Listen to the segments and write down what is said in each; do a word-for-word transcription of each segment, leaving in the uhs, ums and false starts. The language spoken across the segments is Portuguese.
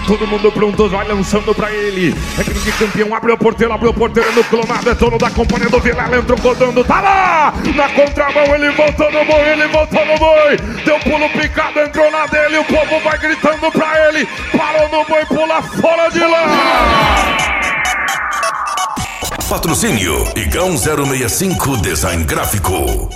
Todo mundo pronto, vai lançando pra ele. É grande campeão, abriu a porteira, abriu a porteira no clonado. É dono da companhia do Vilela, entrou rodando, tá lá! Na contramão, ele voltou no boi, ele voltou no boi. Deu pulo picado, entrou na dele. O povo vai gritando pra ele. Parou no boi, pula fora de lá! Patrocínio Igão zero seis cinco Design Gráfico.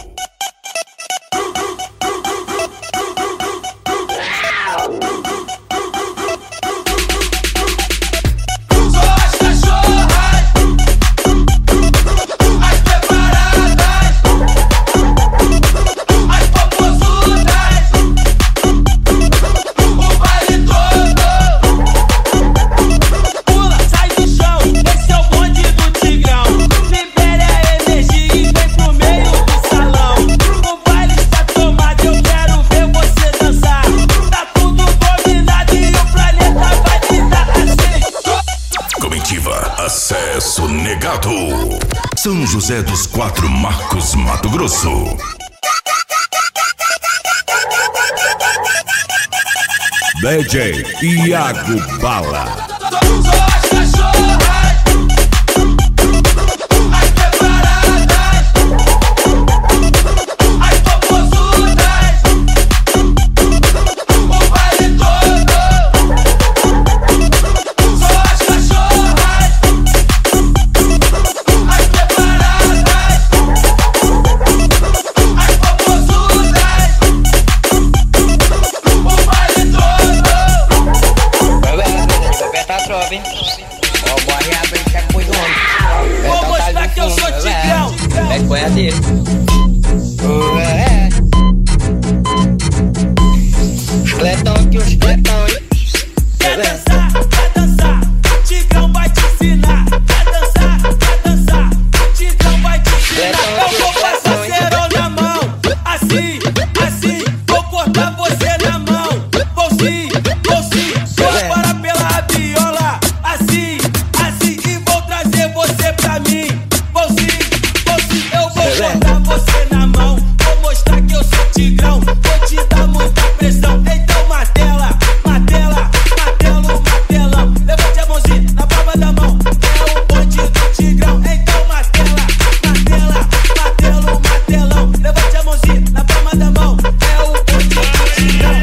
Acesso negado. São José dos Quatro Marcos, Mato Grosso. D J Iago Bala. Vou mostrar que eu sou tigrão. É coisa dele. Escletão que os escletão. Quer dançar, quer dançar. Tigrão vai te ensinar. Quer dançar, quer dançar. Tigrão vai te ensinar. Eu vou passar cerol na mão. Assim, assim. Vou cortar você na mão. Vou sim, vou sim. Vou parar pela viola. Assim, assim. E vou trazer você pra mim. Vou sim, vou sim. Eu vou cortar você na mão. Vou mostrar que eu sou tigrão. Vou te dar muita pressão. Então martela, martela, martelo, martelão. Levante a mãozinha na palma da mão. É o bonde do tigrão. Então martela, martela, martelo, martelão. Levante a mãozinha na palma da mão. É o bonde do tigrão.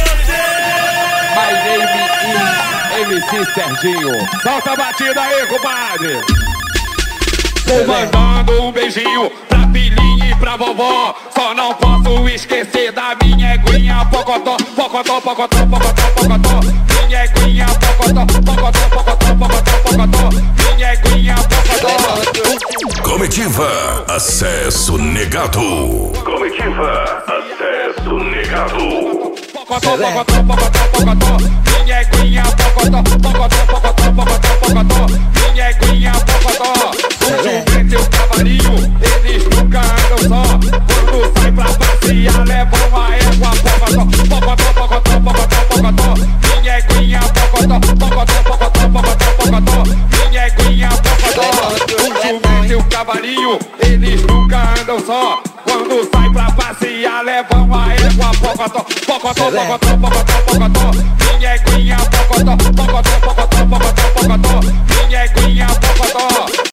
My name is M C Serginho. Solta a batida aí, compadre. Tô mandando um beijinho pra filhinha e pra vovó. Só não posso esquecer da minha eguinha pocotó, pocotó, pocotó, pocotó, pocotó. Minha eguinha pocotó, pocotó, pocotó, pocotó, pocotó. Minha eguinha pocotó. Comitiva Acesso Negado. Comitiva Acesso Negado. Pocotó, pocotó, pocotó, pocotó. Minha eguinha pocotó, pocotó, pocotó, pocotó, pocotó. Minha eguinha pocotó. Junto seu cavalinho, eles nunca andam só. Quando sai pra passear, levam a égua pocotó, pocotó, pocotó, pocotó, pocotó. Minha eguinha pocotó, pocotó, pocotó, pocotó, pocotó. Minha eguinha pocotó. Junto seu cavalinho, eles nunca andam só. Quando sai pra passear, levam a égua pocotó, pocotó, pocotó, pocotó, pocotó. Minha eguinha pocotó, pocotó, pocotó, pocotó, pocotó. Minha eguinha pocotó.